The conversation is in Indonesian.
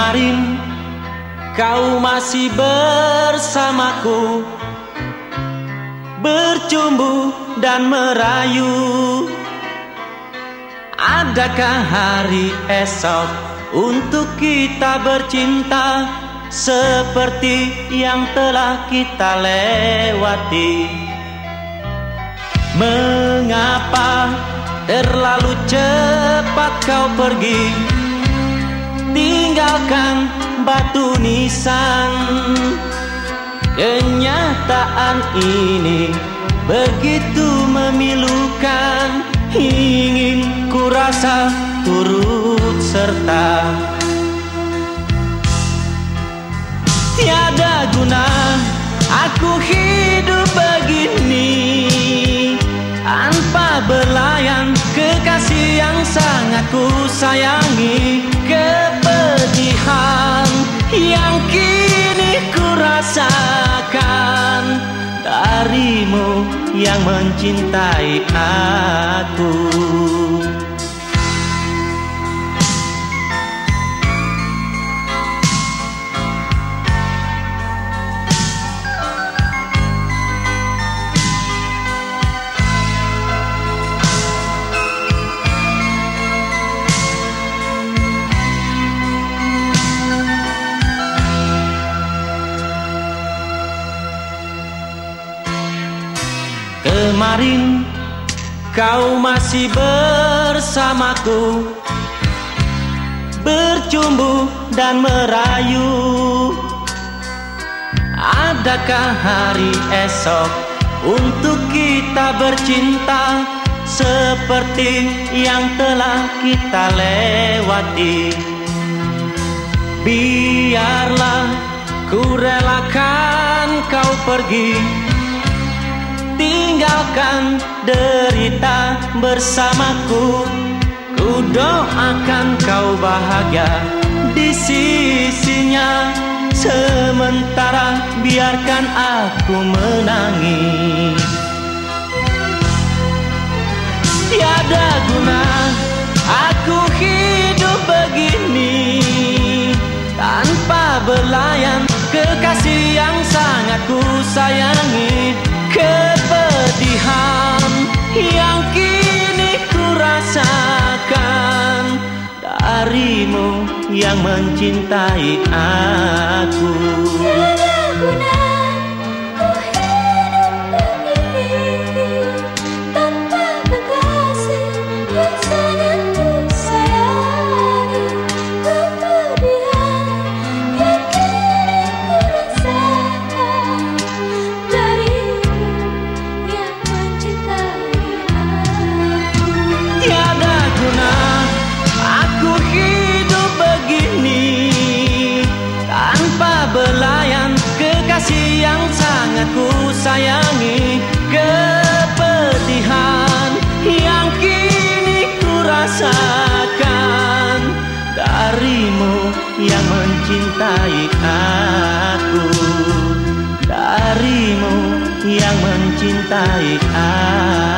Kemarin kau masih bersamaku, bercumbu dan merayu. Adakah hari esok untuk kita bercinta seperti yang telah kita lewati? Mengapa terlalu cepat kau pergi, tinggalkan batu nisan? Kenyataan ini begitu memilukan, ingin ku rasa turut serta. Tiada guna aku hidup begini tanpa belayan kekasih yang sangat ku sayangi. Kepedihan yang kini ku rasakan darimu yang mencintai aku. Kemarin kau masih bersamaku, bercumbu dan merayu. Adakah hari esok untuk kita bercinta seperti yang telah kita lewati? Biarlah ku relakan kau pergi, tinggalkan derita bersamaku. Ku doakan kau bahagia di sisinya, sementara biarkan aku menangis. Tiada guna aku hidup begini tanpa belayan kekasih yang sangat ku sayangi. Kepedihan yang kini ku rasakan darimu yang mencintai aku. Tiada guna ku hidup begini tanpa kekasih yang sangat ku sayangi. Kepedihan yang kini ku rasakan darimu yang mencintai aku. Tiada guna aku hidup begini tanpa belayan kekasih yang sangat ku sayangi. Kepedihan yang kini ku rasakan darimu yang mencintai aku, darimu yang mencintai aku.